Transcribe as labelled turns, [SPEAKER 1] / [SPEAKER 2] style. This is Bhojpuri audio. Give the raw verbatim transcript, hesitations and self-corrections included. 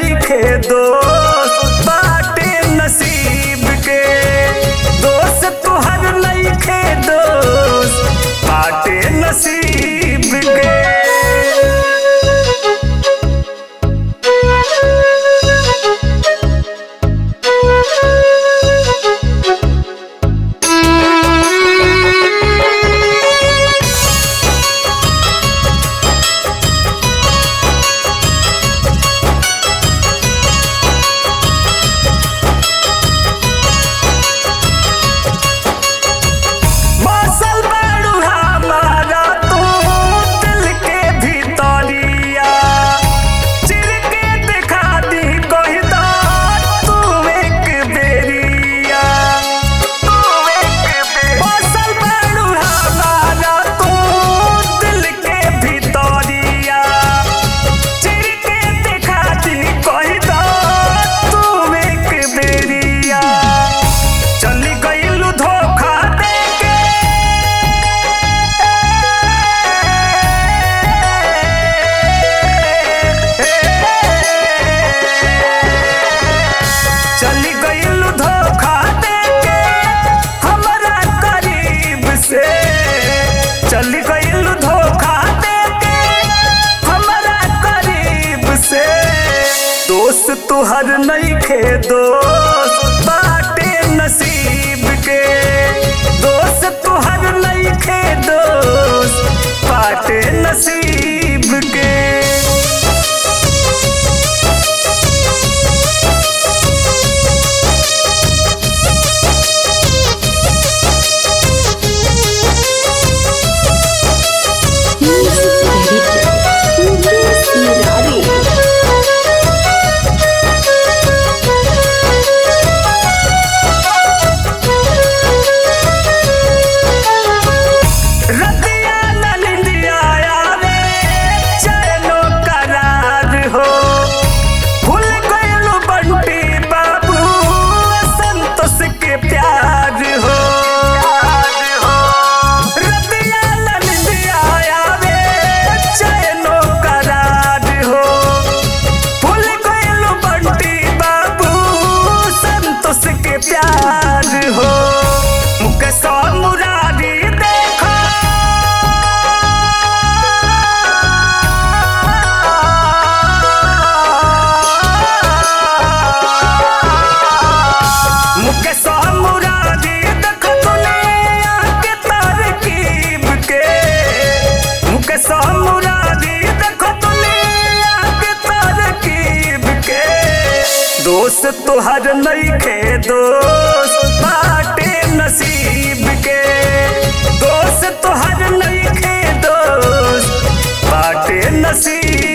[SPEAKER 1] नइखे दोस्त बाटे नसीब के। दोस्त तुहर नइखे दोस्त बाटे नसीब के। चली गइल धोखा देके हमरा करीब से। दोस्त तुहर नइखे दोस्त बाटे नसीब के। दोस्त तुहर नइखे दोस्त बाटे नसीब के। प्यार हो मुकेश मुरारी देखो मुकेश मुरारी देखो दुनिया के तरकीब के। मुकेश मुरारी देखो दुनिया के तरकीब के। दोस्त तुहर नइखे दोस्त बाटे नसीब के। दोस्त तुहर नइखे दोस्त बाटे नसीब